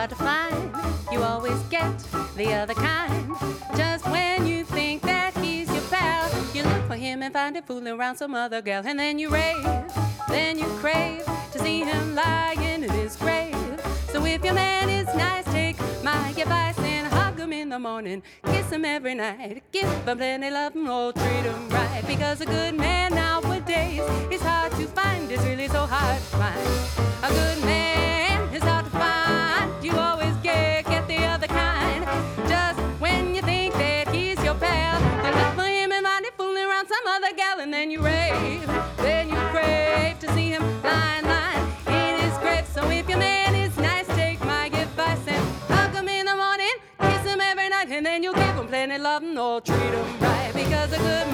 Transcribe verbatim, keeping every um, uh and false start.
hard to find. You always get the other kind. Just when you think that he's your pal, you look for him and find him fooling around some other gal. And then you rave, then you crave to see him lying in his grave. So if your man is nice, take my advice and hug him in the morning, kiss him every night, give him plenty love and oh, treat him right. Because a good man nowadays is hard to find. It's really so hard to find. A good man is hard to find. You always get, get the other kind. Just when you think that he's your pal, you look for him and find him fooling around some other gal. And then you rave, then you crave to see him lying, lying in his grave. So if your man is nice, take my advice and hug him in the morning, kiss him every night, and then you give him plenty love and oh, treat him right. Because a good